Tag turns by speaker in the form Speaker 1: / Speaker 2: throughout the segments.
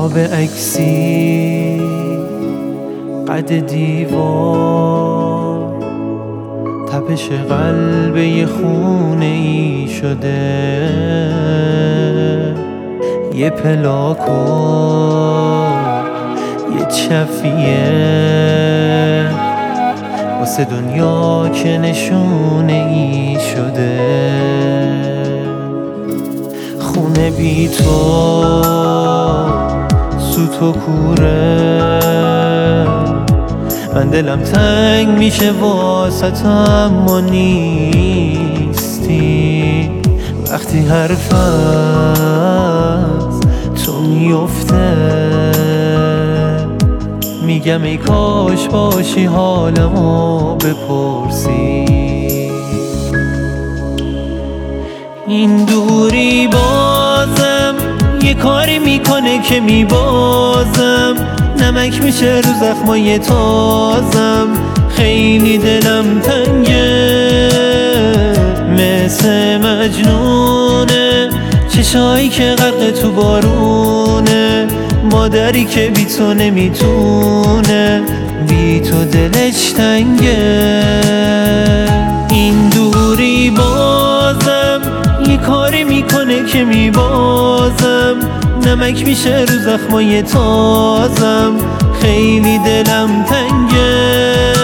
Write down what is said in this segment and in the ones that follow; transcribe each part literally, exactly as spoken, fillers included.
Speaker 1: خواب عکسی قد دیوار، تپش قلب یه خونه ای شده، یه پلاک و یه چفیه واسه دنیا که نشونه ای شده. خونه بی تو سوت و کوره، من دلم تنگ میشه واسه اما نیستی. وقتی حرف از تو میفته میگم ای کاش باشی حالمو بپرسی. این دوری بازم یه کاری میکنه که میبازم، نمک میشه رو زخمای تازم. خیلی دلم تنگه مثل مجنونه، چشایی که غرق تو بارونه، مادری که بی تو نمیتونه، بی تو دلش تنگه. این دوری بازم یه کاری میکنه که میبازم، نمک میشه رو زخمای تازم. خیلی دلم تنگه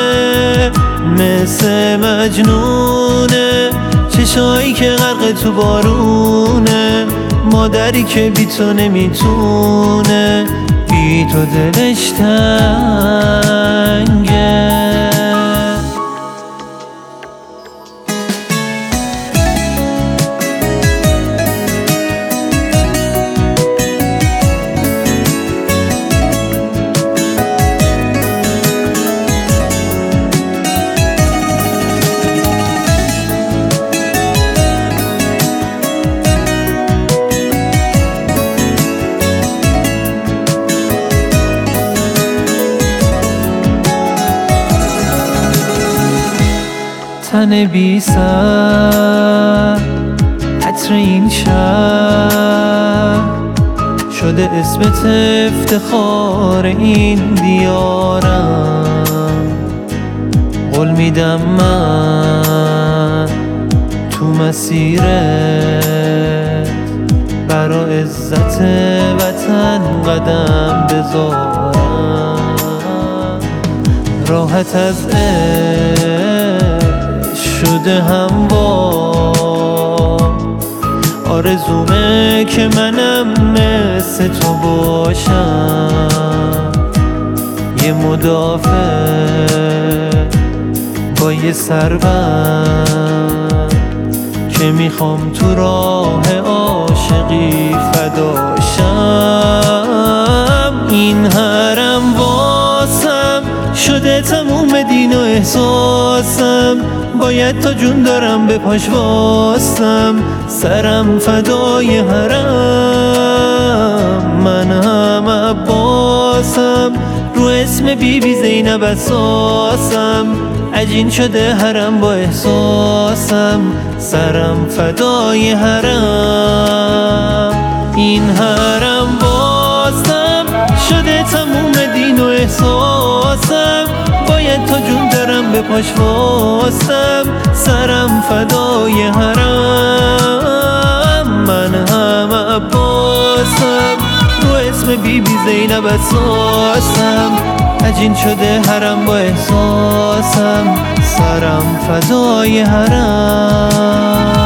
Speaker 1: مثل مجنونه، چشایی که غرق تو بارونه، مادری که بی تو نمیتونه، بی تو دلش تنگه. تن بی سر عطر این شهر شده اسمت افتخار این دیارم. قول میدم من تو مسیرت برا عزت وطن قدم بذارم. راحت از شده هموار، آرزومه که منم مثل تو باشم. یه مدافع با یه سربند که میخوام تو راه عاشقی فداشم. این حرم واسم شده تموم دین و احساسم، باید تا جون دارم به پاش واستم. سرم فدای حرم، من هم عباسم، رو اسم بی بی زینب اساسم. عجین شده حرم با احساسم، سرم فدای حرم. این حرم واسم شده تموم دین و احساسم، باید تا جون دارم به پاش واستم. سرم فدای حرم، من هم عباسم، رو اسم بی بی زینب اساسم. عجین شده حرم با احساسم، سرم فدای حرم.